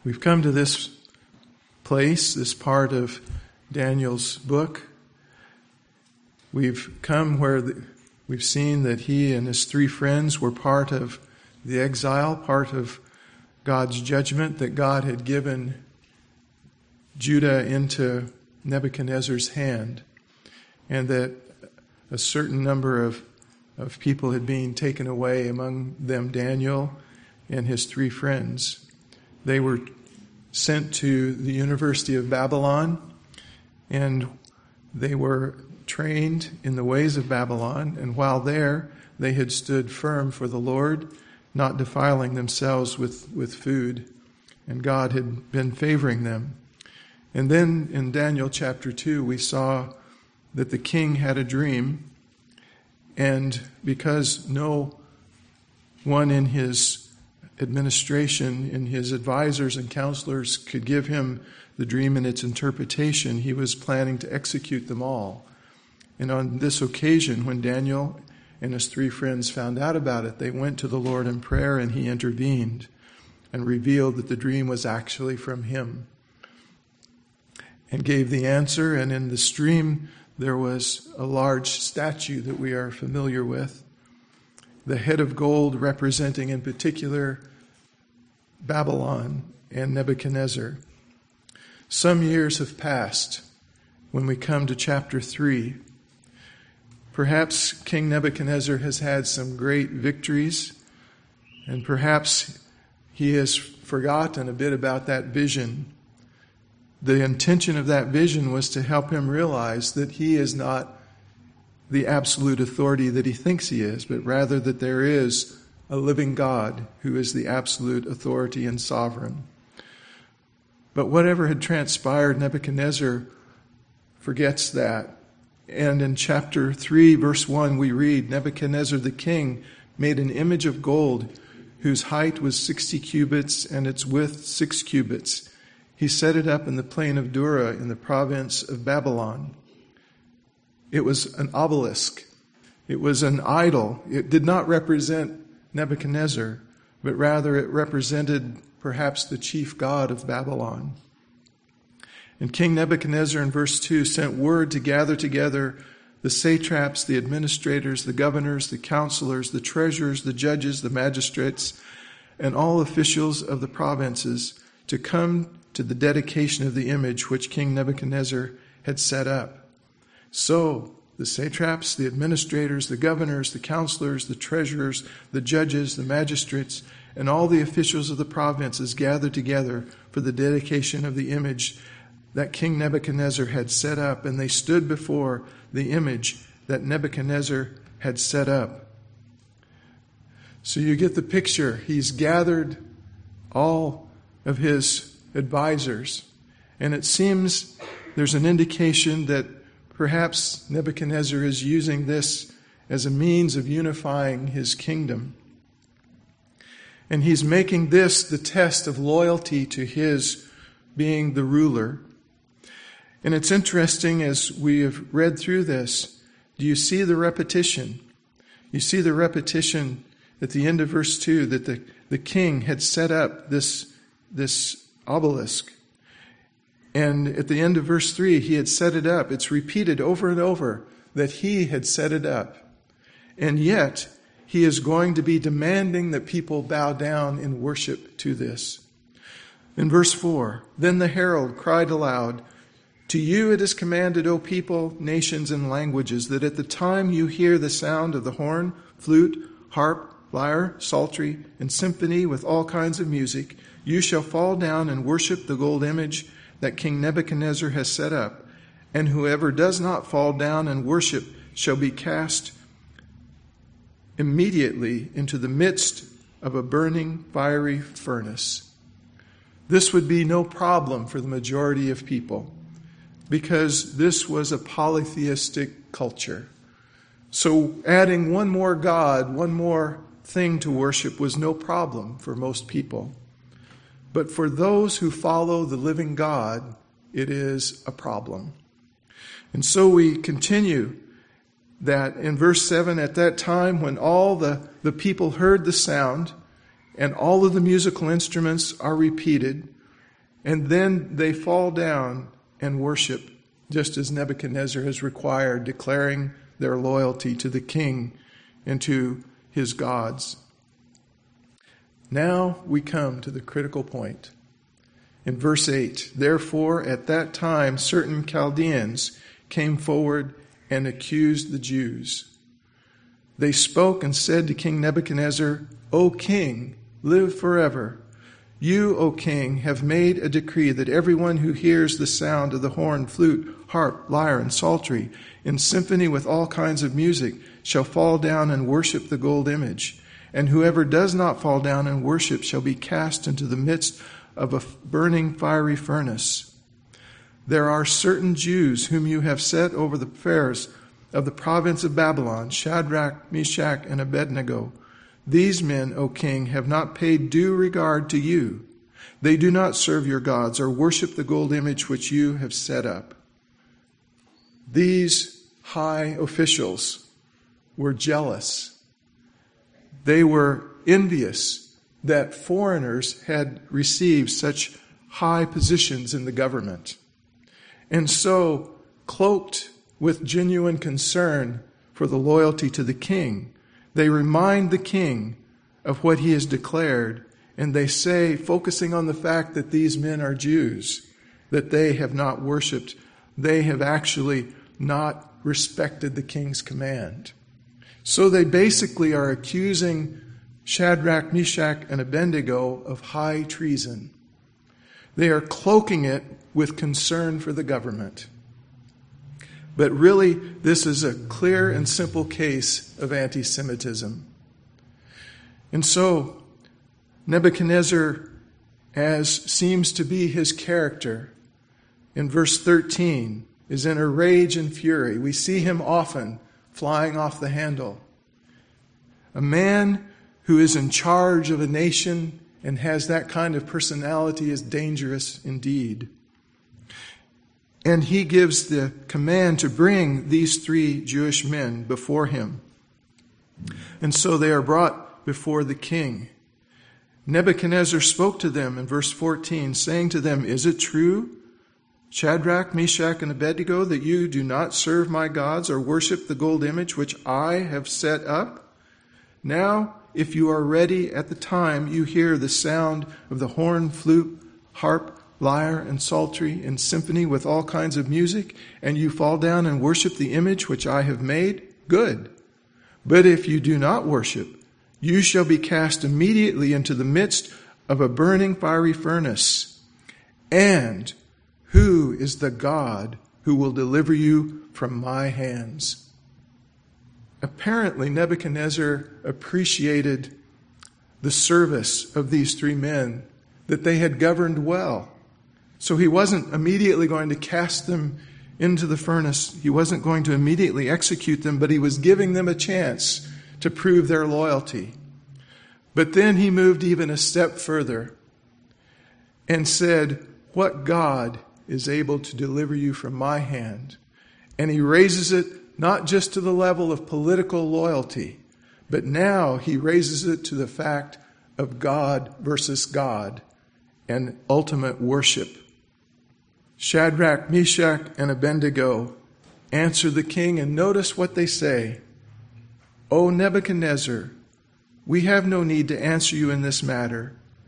We've come to this place, this part of Daniel's book. We've come where we've seen that he and his three friends were part of the exile, part of God's judgment, that God had given Judah into Nebuchadnezzar's hand, and that a certain number of people had been taken away, among them Daniel and his three friends. They were sent to the University of Babylon, and they were trained in the ways of Babylon, and while there, they had stood firm for the Lord, not defiling themselves with food, and God had been favoring them. And then in Daniel chapter 2, we saw that the king had a dream, and because no one in his administration, in his advisors and counselors could give him the dream and its interpretation, he was planning to execute them all. And on this occasion, when Daniel and his three friends found out about it, they went to the Lord in prayer, and he intervened and revealed that the dream was actually from him, and gave the answer. And in this dream, there was a large statue that we are familiar with, the head of gold representing in particular Babylon and Nebuchadnezzar. Some years have passed when we come to chapter 3. Perhaps King Nebuchadnezzar has had some great victories, and perhaps he has forgotten a bit about that vision. The intention of that vision was to help him realize that he is not the absolute authority that he thinks he is, but rather that there is a living God who is the absolute authority and sovereign. But whatever had transpired, Nebuchadnezzar forgets that. And in chapter 3, verse 1, we read, Nebuchadnezzar the king made an image of gold whose height was 60 cubits and its width 6 cubits. He set it up in the plain of Dura in the province of Babylon. It was an obelisk. It was an idol. It did not represent Nebuchadnezzar, but rather it represented perhaps the chief god of Babylon. And King Nebuchadnezzar in verse 2 sent word to gather together the satraps, the administrators, the governors, the counselors, the treasurers, the judges, the magistrates, and all officials of the provinces to come to the dedication of the image which King Nebuchadnezzar had set up. So the satraps, the administrators, the governors, the counselors, the treasurers, the judges, the magistrates, and all the officials of the provinces gathered together for the dedication of the image that King Nebuchadnezzar had set up, and they stood before the image that Nebuchadnezzar had set up. So you get the picture. He's gathered all of his advisors, and it seems there's an indication that perhaps Nebuchadnezzar is using this as a means of unifying his kingdom. And he's making this the test of loyalty to his being the ruler. And it's interesting, as we have read through this, do you see the repetition? You see the repetition at the end of verse 2 that the king had set up this obelisk. And at the end of verse 3, he had set it up. It's repeated over and over that he had set it up. And yet, he is going to be demanding that people bow down in worship to this. In verse 4, then the herald cried aloud, to you it is commanded, O people, nations, and languages, that at the time you hear the sound of the horn, flute, harp, lyre, psaltery, and symphony with all kinds of music, you shall fall down and worship the gold image that King Nebuchadnezzar has set up, and whoever does not fall down and worship shall be cast immediately into the midst of a burning fiery furnace. This would be no problem for the majority of people, because this was a polytheistic culture. So adding one more god, one more thing to worship was no problem for most people. But for those who follow the living God, it is a problem. And so we continue that in verse 7, at that time when all the people heard the sound and all of the musical instruments are repeated, And then they fall down and worship, just as Nebuchadnezzar has required, declaring their loyalty to the king and to his gods. Now we come to the critical point. In verse 8, therefore at that time certain Chaldeans came forward and accused the Jews. They spoke and said to King Nebuchadnezzar, O king, live forever. You, O king, have made a decree that everyone who hears the sound of the horn, flute, harp, lyre, and psaltery, in symphony with all kinds of music, shall fall down and worship the gold image. And whoever does not fall down and worship shall be cast into the midst of a burning fiery furnace. There are certain Jews whom you have set over the affairs of the province of Babylon, Shadrach, Meshach, and Abednego. These men, O king, have not paid due regard to you. They do not serve your gods or worship the gold image which you have set up. These high officials were jealous. They were envious that foreigners had received such high positions in the government. And so, cloaked with genuine concern for the loyalty to the king, they remind the king of what he has declared, and they say, focusing on the fact that these men are Jews, that they have not worshipped, they have actually not respected the king's command. So they basically are accusing Shadrach, Meshach, and Abednego of high treason. They are cloaking it with concern for the government. But really, this is a clear and simple case of anti-Semitism. And so, Nebuchadnezzar, as seems to be his character, in verse 13, is in a rage and fury. We see him often flying off the handle. A man who is in charge of a nation and has that kind of personality is dangerous indeed. And he gives the command to bring these 3 Jewish men before him. And so they are brought before the king. Nebuchadnezzar spoke to them in verse 14, saying to them, Is it true, Shadrach, Meshach, and Abednego, that you do not serve my gods or worship the gold image which I have set up? Now, if you are ready at the time you hear the sound of the horn, flute, harp, lyre, and psaltery, in symphony with all kinds of music, and you fall down and worship the image which I have made, good. But if you do not worship, you shall be cast immediately into the midst of a burning fiery furnace. And who is the God who will deliver you from my hands? Apparently, Nebuchadnezzar appreciated the service of these 3 men, that they had governed well. So he wasn't immediately going to cast them into the furnace. He wasn't going to immediately execute them, but he was giving them a chance to prove their loyalty. But then he moved even a step further and said, What God is able to deliver you from my hand? And he raises it not just to the level of political loyalty, but now he raises it to the fact of God versus God and ultimate worship. Shadrach, Meshach, and Abednego answer the king, and notice what they say. O Nebuchadnezzar, we have no need to answer you in this matter.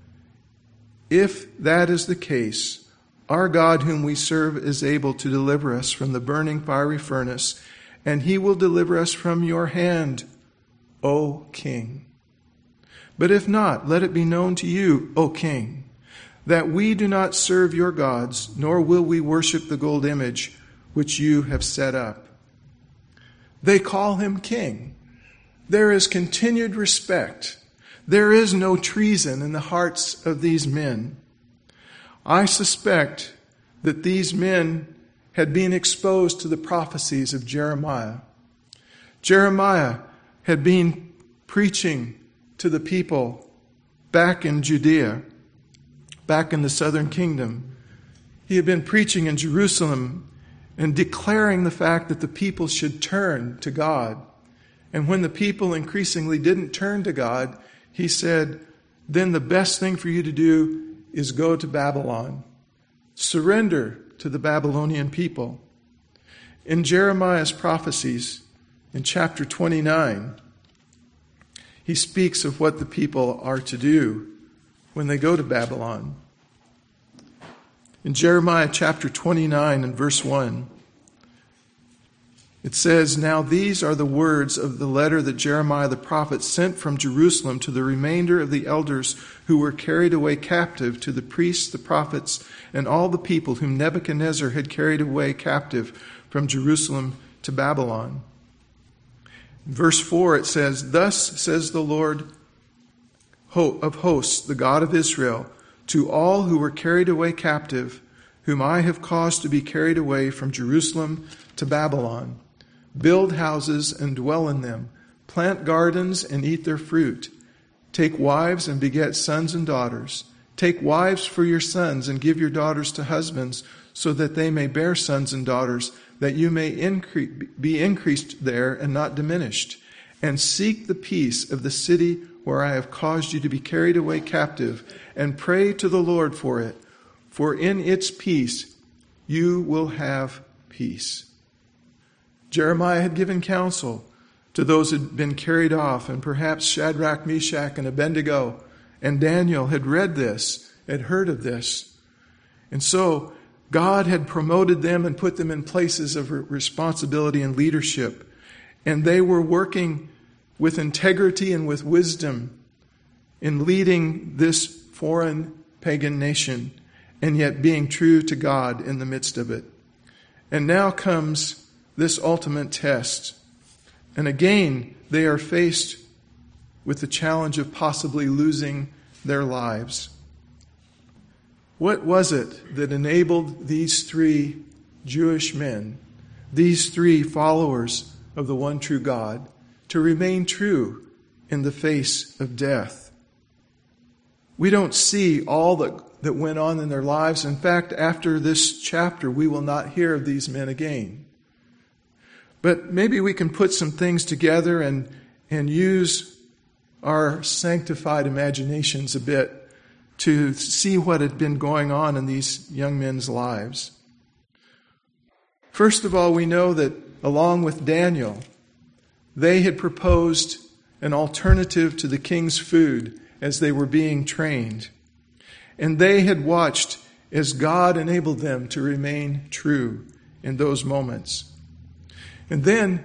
If that is the case, our God whom we serve is able to deliver us from the burning fiery furnace, and he will deliver us from your hand, O king. But if not, let it be known to you, O king, that we do not serve your gods, nor will we worship the gold image which you have set up. They call him king. There is continued respect. There is no treason in the hearts of these men. I suspect that these men had been exposed to the prophecies of Jeremiah. Jeremiah had been preaching to the people back in Judea, back in the southern kingdom. He had been preaching in Jerusalem and declaring the fact that the people should turn to God. And when the people increasingly didn't turn to God, he said, then the best thing for you to do is go to Babylon surrender to the Babylonian people. In Jeremiah's prophecies, in chapter 29, he speaks of what the people are to do when they go to Babylon. In Jeremiah chapter 29 and verse 1, it says, "Now these are the words of the letter that Jeremiah the prophet sent from Jerusalem to the remainder of the elders who were carried away captive, to the priests, the prophets, and all the people whom Nebuchadnezzar had carried away captive from Jerusalem to Babylon." In verse 4 it says, "Thus says the Lord of hosts, the God of Israel, to all who were carried away captive, whom I have caused to be carried away from Jerusalem to Babylon. Build houses and dwell in them. Plant gardens and eat their fruit. Take wives and beget sons and daughters. Take wives for your sons and give your daughters to husbands, so that they may bear sons and daughters, that you may be increased there and not diminished. And seek the peace of the city where I have caused you to be carried away captive, and pray to the Lord for it. For in its peace you will have peace." Jeremiah had given counsel to those who had been carried off, and perhaps Shadrach, Meshach, and Abednego and Daniel had read this, had heard of this. And so God had promoted them and put them in places of responsibility and leadership. And they were working with integrity and with wisdom in leading this foreign pagan nation, and yet being true to God in the midst of it. And now comes this ultimate test. And again, they are faced with the challenge of possibly losing their lives. What was it that enabled these three Jewish men, these three followers of the one true God, to remain true in the face of death? We don't see all that went on in their lives. In fact, after this chapter, we will not hear of these men again. But maybe we can put some things together and use our sanctified imaginations a bit to see what had been going on in these young men's lives. First of all, we know that along with Daniel, they had proposed an alternative to the king's food as they were being trained. And they had watched as God enabled them to remain true in those moments. And then,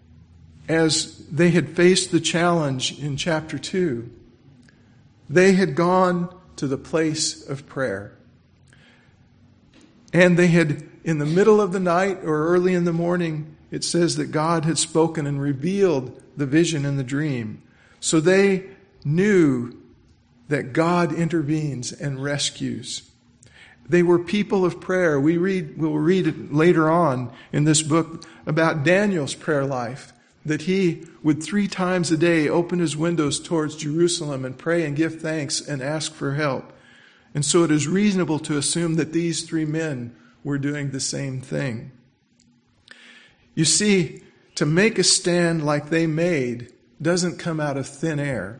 as they had faced the challenge in chapter 2, they had gone to the place of prayer. And they had, in the middle of the night or early in the morning, it says that God had spoken and revealed the vision and the dream. So they knew that God intervenes and rescues. They were people of prayer. We'll read it later on in this book about Daniel's prayer life, that he would 3 times a day open his windows towards Jerusalem and pray and give thanks and ask for help. And so it is reasonable to assume that these 3 men were doing the same thing. You see, to make a stand like they made doesn't come out of thin air.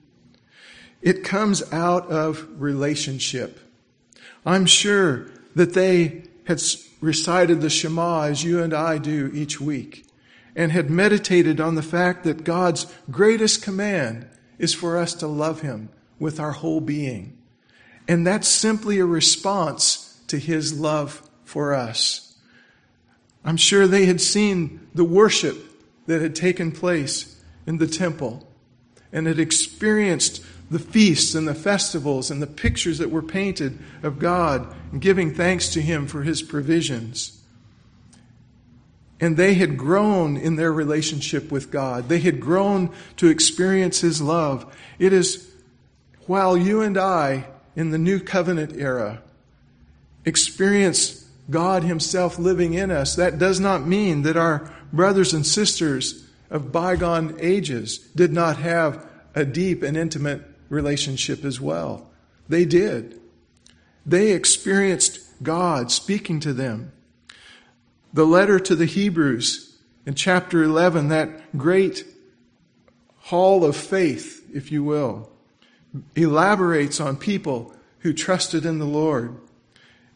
It comes out of relationship. I'm sure that they had recited the Shema as you and I do each week, and had meditated on the fact that God's greatest command is for us to love Him with our whole being. And that's simply a response to His love for us. I'm sure they had seen the worship that had taken place in the temple, and had experienced the feasts and the festivals and the pictures that were painted of God, and giving thanks to Him for His provisions. And they had grown in their relationship with God. They had grown to experience His love. It is while you and I, in the New Covenant era, experience God Himself living in us, that does not mean that our brothers and sisters of bygone ages did not have a deep and intimate relationship as well. They did. They experienced God speaking to them. The letter to the Hebrews in chapter 11, that great hall of faith, if you will, elaborates on people who trusted in the Lord.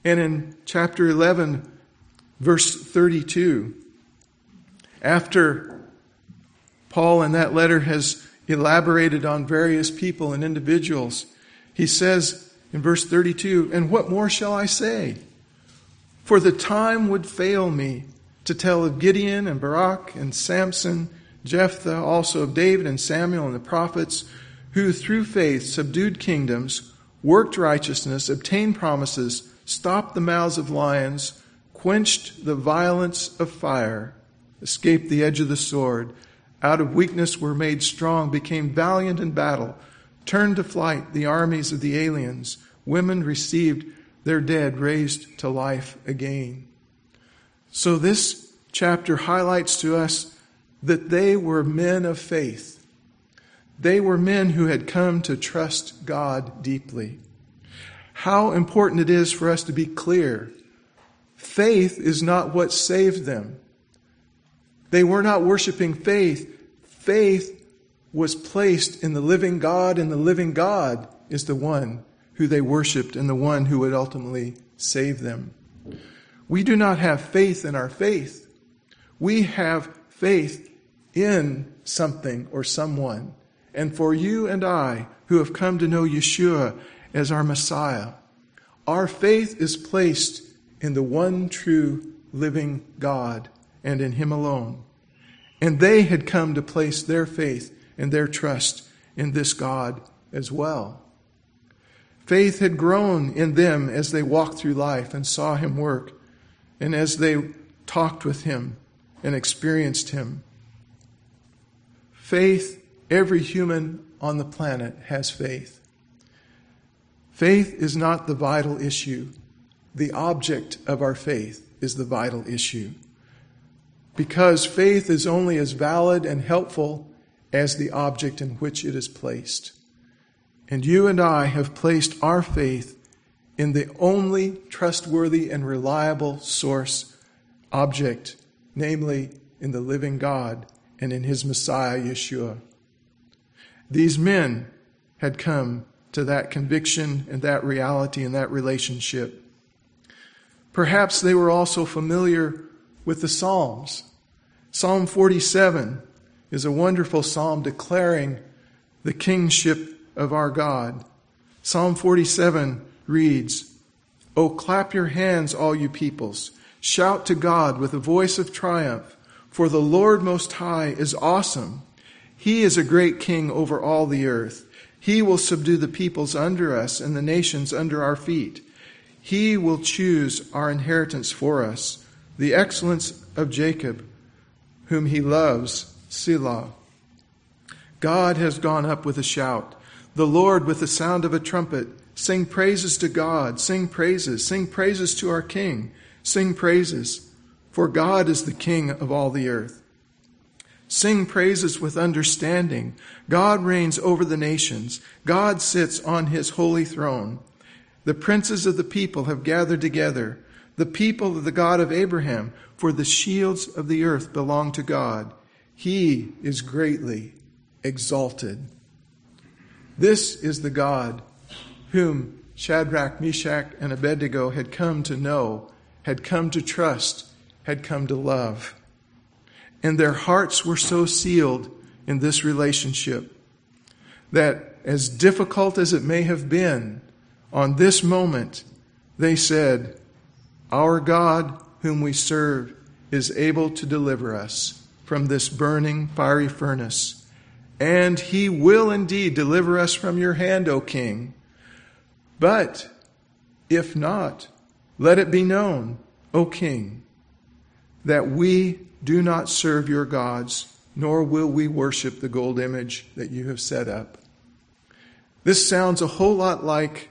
And in chapter 11, verse 32, after Paul in that letter has elaborated on various people and individuals, he says in verse 32, "And what more shall I say? For the time would fail me to tell of Gideon and Barak and Samson, Jephthah, also of David and Samuel and the prophets, who through faith subdued kingdoms, worked righteousness, obtained promises, stopped the mouths of lions, quenched the violence of fire, escaped the edge of the sword, out of weakness were made strong, became valiant in battle, turned to flight the armies of the aliens. Women received their dead raised to life again." So this chapter highlights to us that they were men of faith. They were men who had come to trust God deeply. How important it is for us to be clear. Faith is not what saved them. They were not worshiping faith. Faith was placed in the living God, and the living God is the one who they worshiped and the one who would ultimately save them. We do not have faith in our faith. We have faith in something or someone. And for you and I who have come to know Yeshua as our Messiah, our faith is placed in the one true living God and in Him alone. And they had come to place their faith and their trust in this God as well. Faith had grown in them as they walked through life and saw Him work, and as they talked with Him and experienced Him. Faith, every human on the planet has faith. Faith is not the vital issue. The object of our faith is the vital issue. Because faith is only as valid and helpful as the object in which it is placed. And you and I have placed our faith in the only trustworthy and reliable source object, namely in the living God and in His Messiah, Yeshua. These men had come to that conviction and that reality and that relationship. Perhaps they were also familiar with the Psalms. Psalm 47 is a wonderful psalm declaring the kingship of our God. Psalm 47 reads, "O clap your hands, all you peoples. Shout to God with a voice of triumph. For the Lord Most High is awesome. He is a great king over all the earth. He will subdue the peoples under us and the nations under our feet. He will choose our inheritance for us, the excellence of Jacob, whom He loves, Selah. God has gone up with a shout, the Lord with the sound of a trumpet. Sing praises to God, sing praises to our King, sing praises, for God is the King of all the earth. Sing praises with understanding. God reigns over the nations. God sits on His holy throne. The princes of the people have gathered together, the people of the God of Abraham, for the shields of the earth belong to God. He is greatly exalted." This is the God whom Shadrach, Meshach, and Abednego had come to know, had come to trust, had come to love. And their hearts were so sealed in this relationship that, as difficult as it may have been, on this moment, they said, "Our God, whom we serve, is able to deliver us from this burning fiery furnace. And He will indeed deliver us from your hand, O King. But if not, let it be known, O King, that we do not serve your gods, nor will we worship the gold image that you have set up." This sounds a whole lot like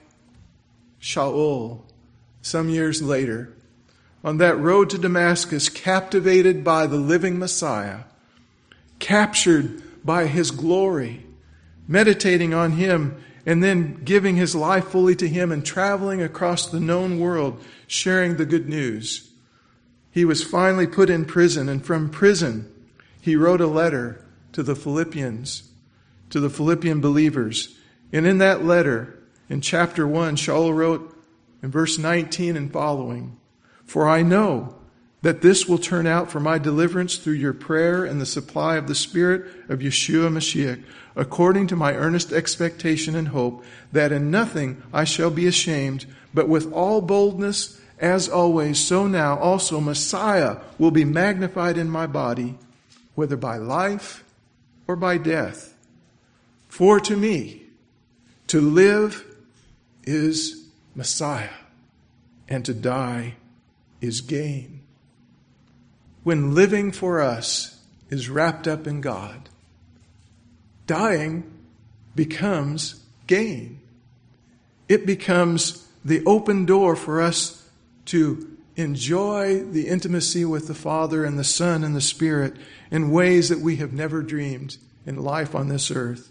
Shaul some years later, on that road to Damascus, captivated by the living Messiah, captured by His glory, meditating on Him, and then giving his life fully to Him and traveling across the known world, sharing the good news. He was finally put in prison, and from prison, he wrote a letter to the Philippians, to the Philippian believers. And in that letter, in chapter 1, Shaul wrote, In verse 19 and following, "For I know that this will turn out for my deliverance through your prayer and the supply of the Spirit of Yeshua Mashiach, according to my earnest expectation and hope, that in nothing I shall be ashamed, but with all boldness, as always, so now also Messiah will be magnified in my body, whether by life or by death. For to me, to live is Messiah, and to die is gain." When living for us is wrapped up in God, dying becomes gain. It becomes the open door for us to enjoy the intimacy with the Father and the Son and the Spirit in ways that we have never dreamed in life on this earth.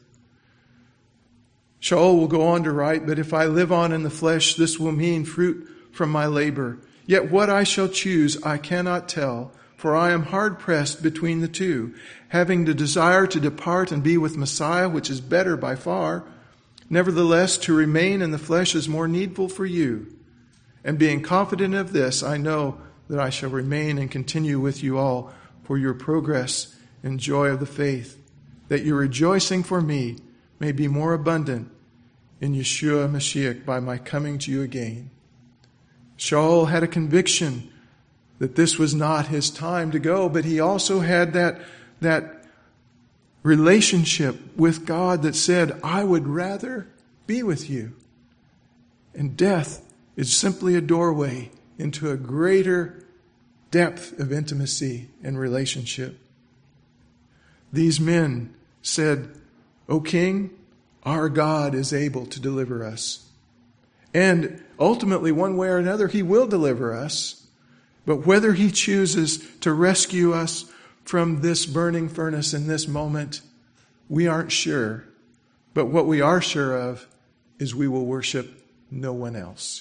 Shaul will go on to write, "But if I live on in the flesh, this will mean fruit from my labor. Yet what I shall choose I cannot tell, for I am hard-pressed between the two, having the desire to depart and be with Messiah, which is better by far. Nevertheless, to remain in the flesh is more needful for you. And being confident of this, I know that I shall remain and continue with you all for your progress and joy of the faith, that your rejoicing for me may be more abundant in Yeshua Mashiach by my coming to you again." Shaul had a conviction that this was not his time to go, but he also had that relationship with God that said, "I would rather be with you." And death is simply a doorway into a greater depth of intimacy and relationship. These men said, "O King, our God is able to deliver us. And ultimately, one way or another, He will deliver us. But whether He chooses to rescue us from this burning furnace in this moment, we aren't sure. But what we are sure of is we will worship no one else."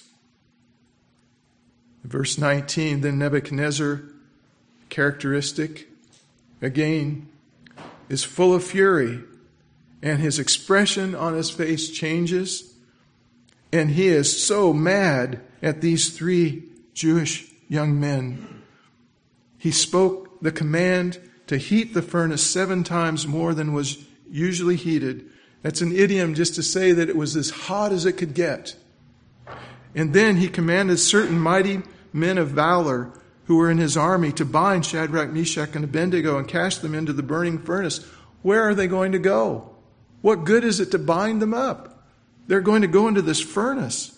Verse 19, "Then Nebuchadnezzar," characteristic, again, is full of fury, and his expression on his face changes, and he is so mad at these three Jewish young men. He spoke the command to heat the furnace 7 times more than was usually heated. That's an idiom just to say that it was as hot as it could get. And then he commanded certain mighty men of valor who were in his army to bind Shadrach, Meshach, and Abednego and cast them into the burning furnace. Where are they going to go? What good is it to bind them up? They're going to go into this furnace.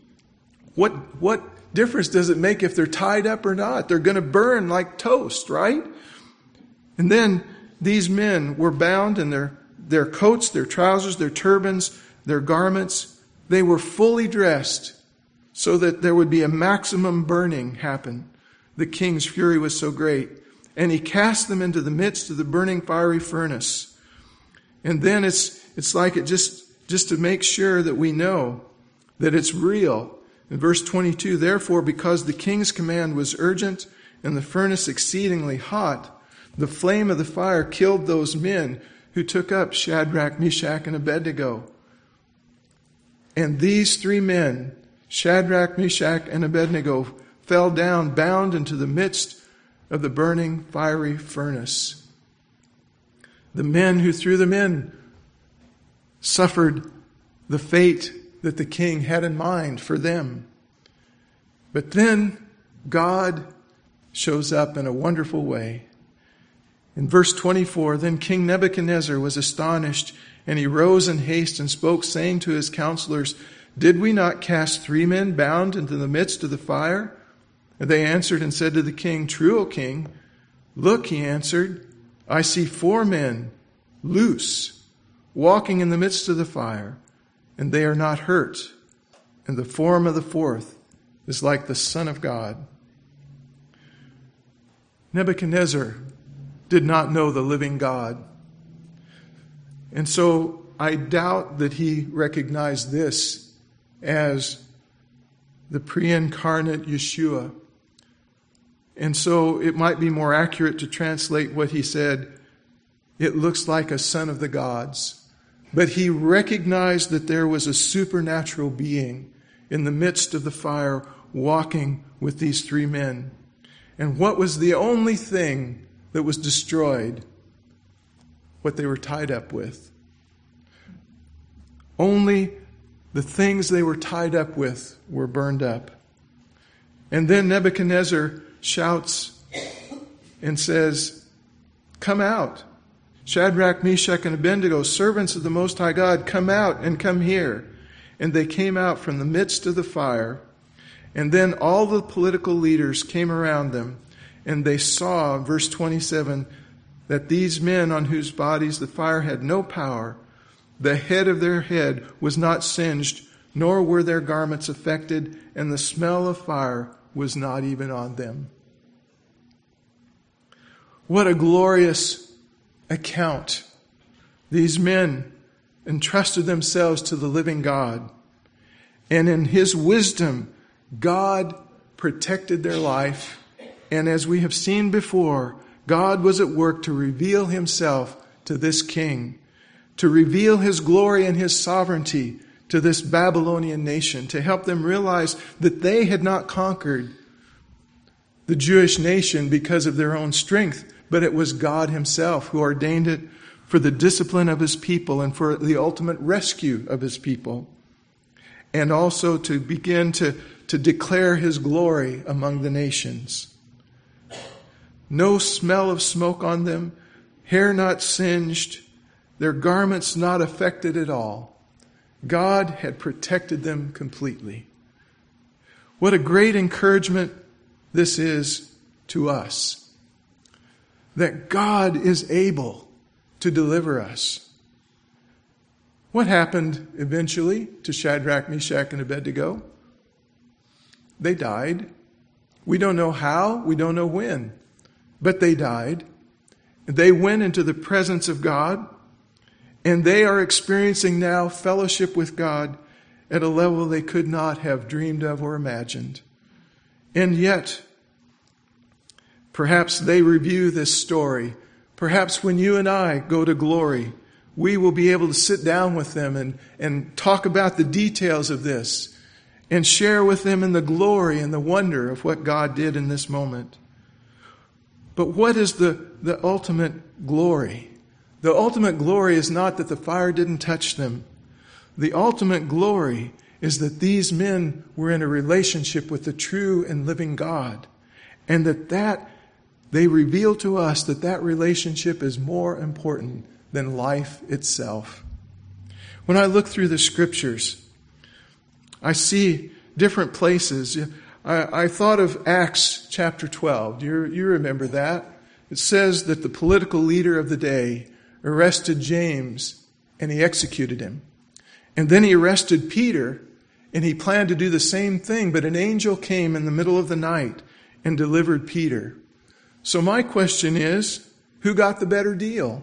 What difference does it make if they're tied up or not? They're going to burn like toast, right? And then these men were bound in their coats, their trousers, their turbans, their garments. They were fully dressed so that there would be a maximum burning happen. The king's fury was so great. And he cast them into the midst of the burning fiery furnace. And then it's like it just to make sure that we know that it's real. In verse 22, "Therefore, because the king's command was urgent and the furnace exceedingly hot, the flame of the fire killed those men who took up Shadrach, Meshach, and Abednego. And these 3 men, Shadrach, Meshach, and Abednego, fell down bound into the midst of the burning fiery furnace." The men who threw them in suffered the fate that the king had in mind for them. But then God shows up in a wonderful way. In verse 24, "Then King Nebuchadnezzar was astonished, and he rose in haste and spoke, saying to his counselors, 'Did we not cast 3 men bound into the midst of the fire?' And they answered and said to the king, 'True, O king.' 'Look,' he answered, 'I see 4 men, loose, walking in the midst of the fire, and they are not hurt. And the form of the 4th is like the Son of God.'" Nebuchadnezzar did not know the living God. And so I doubt that he recognized this as the pre-incarnate Yeshua. And so it might be more accurate to translate what he said, "It looks like a son of the gods." But he recognized that there was a supernatural being in the midst of the fire, walking with these three men. And what was the only thing that was destroyed? What they were tied up with. Only the things they were tied up with were burned up. And then Nebuchadnezzar shouts and says, "Come out. Shadrach, Meshach, and Abednego, servants of the Most High God, come out and come here." And they came out from the midst of the fire. And then all the political leaders came around them, and they saw, verse 27, that these men on whose bodies the fire had no power, the head of their head was not singed, nor were their garments affected, and the smell of fire was not even on them. What a glorious account. These men entrusted themselves to the living God. And in His wisdom, God protected their life. And as we have seen before, God was at work to reveal Himself to this king, to reveal His glory and His sovereignty to this Babylonian nation, to help them realize that they had not conquered the Jewish nation because of their own strength, but it was God Himself who ordained it for the discipline of His people and for the ultimate rescue of His people, and also to begin to declare His glory among the nations. No smell of smoke on them, hair not singed, their garments not affected at all. God had protected them completely. What a great encouragement this is to us, that God is able to deliver us. What happened eventually to Shadrach, Meshach, and Abednego? They died. We don't know how, we don't know when, but they died. They went into the presence of God, and they are experiencing now fellowship with God at a level they could not have dreamed of or imagined. And yet, perhaps they review this story. Perhaps when you and I go to glory, we will be able to sit down with them and talk about the details of this and share with them in the glory and the wonder of what God did in this moment. But what is the ultimate glory? The ultimate glory is not that the fire didn't touch them. The ultimate glory is that these men were in a relationship with the true and living God, and that they reveal to us that relationship is more important than life itself. When I look through the Scriptures, I see different places. I thought of Acts chapter 12. Do you remember that? It says that the political leader of the day arrested James and he executed him. And then he arrested Peter and he planned to do the same thing, but an angel came in the middle of the night and delivered Peter. So my question is, who got the better deal?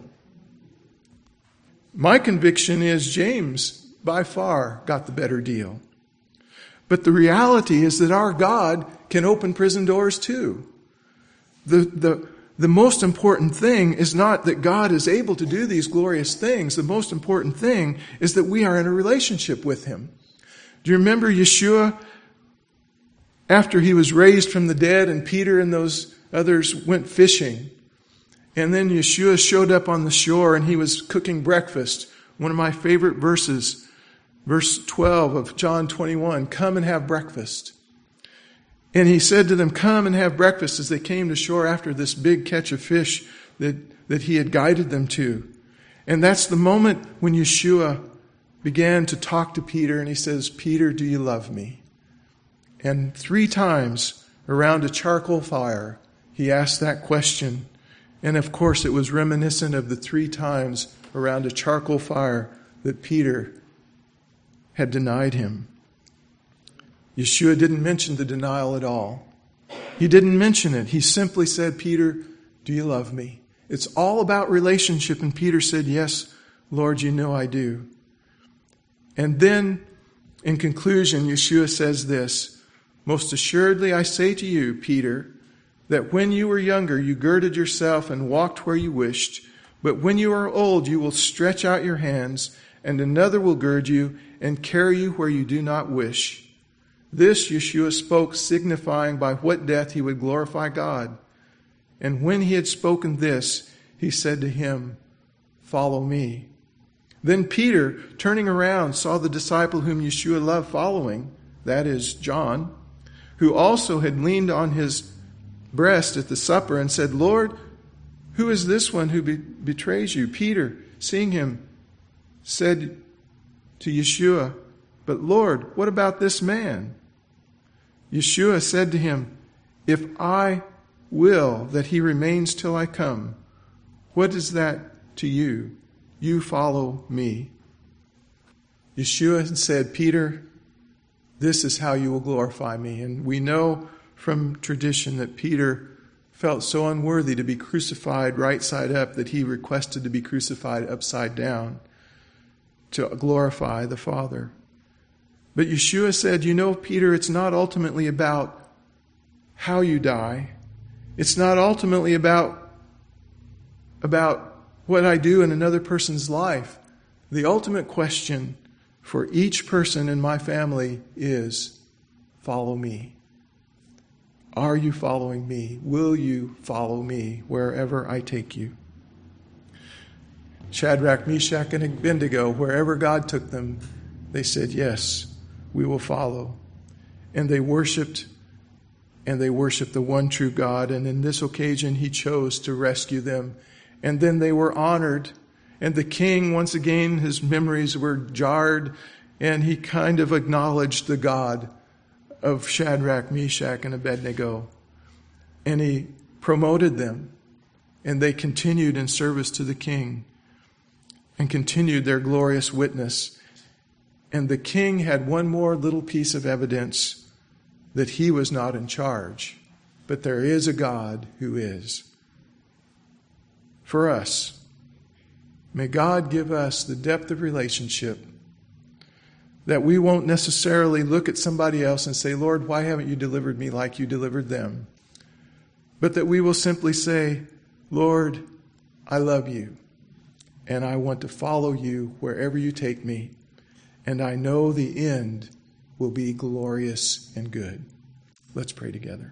My conviction is James, by far, got the better deal. But the reality is that our God can open prison doors too. The most important thing is not that God is able to do these glorious things. The most important thing is that we are in a relationship with Him. Do you remember Yeshua after He was raised from the dead and Peter and those others went fishing? And then Yeshua showed up on the shore and He was cooking breakfast. One of my favorite verses, verse 12 of John 21, "Come and have breakfast." And He said to them, "Come and have breakfast," as they came to shore after this big catch of fish that He had guided them to. And that's the moment when Yeshua began to talk to Peter and He says, "Peter, do you love me?" And 3 times around a charcoal fire, He asked that question. And of course, it was reminiscent of the 3 times around a charcoal fire that Peter had denied Him. Yeshua didn't mention the denial at all. He didn't mention it. He simply said, "Peter, do you love me?" It's all about relationship. And Peter said, "Yes, Lord, you know I do." And then, in conclusion, Yeshua says this, "Most assuredly I say to you, Peter, that when you were younger, you girded yourself and walked where you wished. But when you are old, you will stretch out your hands, and another will gird you and carry you where you do not wish." This Yeshua spoke, signifying by what death he would glorify God. And when he had spoken this, he said to him, "Follow me." Then Peter, turning around, saw the disciple whom Yeshua loved following, that is, John, who also had leaned on his breast at the supper and said, "Lord, who is this one who betrays you?" Peter, seeing him, said to Yeshua, "But Lord, what about this man?" Yeshua said to him, "If I will that he remains till I come, what is that to you? You follow me." Yeshua said, "Peter, this is how you will glorify me." And we know from tradition that Peter felt so unworthy to be crucified right side up that he requested to be crucified upside down to glorify the Father. But Yeshua said, "You know, Peter, it's not ultimately about how you die. It's not ultimately about what I do in another person's life. The ultimate question for each person in my family is, follow me. Are you following me? Will you follow me wherever I take you?" Shadrach, Meshach, and Abednego, wherever God took them, they said, "Yes, we will follow." And they worshiped the one true God. And in this occasion, he chose to rescue them. And then they were honored. And the king, once again, his memories were jarred. And he kind of acknowledged the God of Shadrach, Meshach, and Abednego. And he promoted them. And they continued in service to the king and continued their glorious witness. And the king had one more little piece of evidence that he was not in charge, but there is a God who is. For us, may God give us the depth of relationship that we won't necessarily look at somebody else and say, "Lord, why haven't you delivered me like you delivered them?" But that we will simply say, "Lord, I love you, and I want to follow you wherever you take me. And I know the end will be glorious and good." Let's pray together.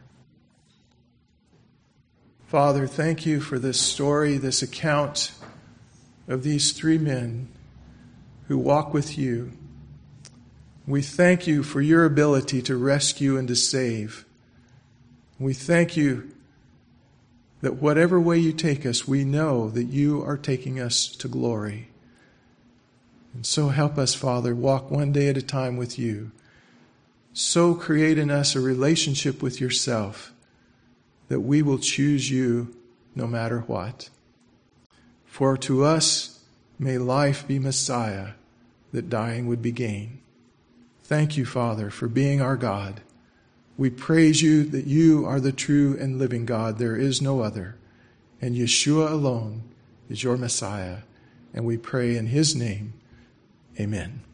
Father, thank you for this story, this account of these three men who walk with you. We thank you for your ability to rescue and to save. We thank you that whatever way you take us, we know that you are taking us to glory. And so help us, Father, walk one day at a time with you. So create in us a relationship with yourself that we will choose you no matter what. For to us may life be Messiah, that dying would be gain. Thank you, Father, for being our God. We praise you that you are the true and living God. There is no other. And Yeshua alone is your Messiah. And we pray in his name. Amen.